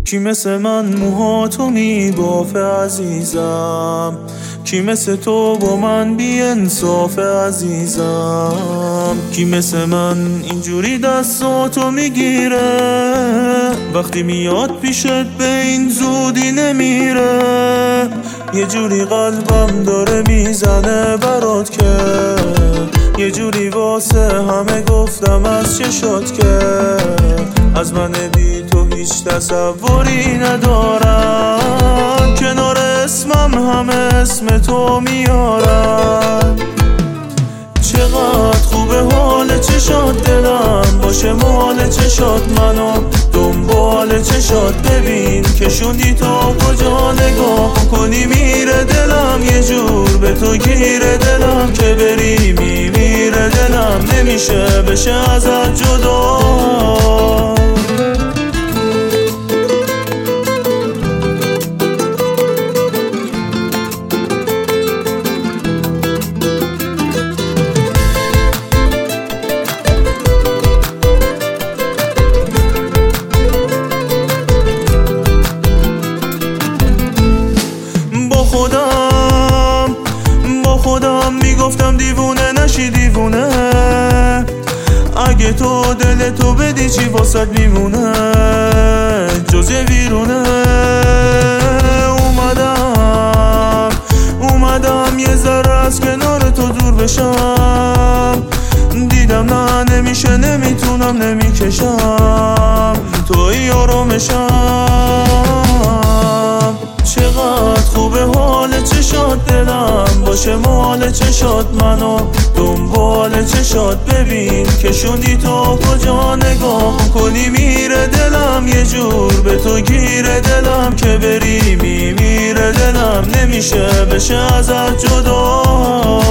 کی مثل من موهاتو میبافه عزیزم، کی مثل تو با من بی انصاف عزیزم، کی مثل من اینجوری دستاتو میگیره وقتی میاد پیشت به این زودی نمیره. یه جوری قلبم داره میزنه برات که یه جوری واسه همه گفتم از چشات که از من بی تو هیچ تصوری ندارم، کنار اسمم همه اسم تو میارن. چقدر خوبه حال چشات دلم باشه مال چشات منو دنبال چشات ببین که شوندی تو کجا نگاه کنی میره دلم یه جور به تو گیره دلم که بری میمیره دلم نمیشه بشه ازت جدا. با خودم میگفتم دیوونه نشی دیوونه، اگه تو دلتو بدی چی واسد میمونه جز یه ویرونه. اومدم یه ذره از کنار تو دور بشم، دیدم نه نمیشه نمیتونم نمیکشم توی آرامشم. چقدر خوبه حال چشات دلم باشه مال چشات منو دنبال چشات ببین که شوندی تو کجا نگاه کنی میره دلم یه جور به تو گیره دلم که بری میمیره دلم نمیشه بشه ازت جدا.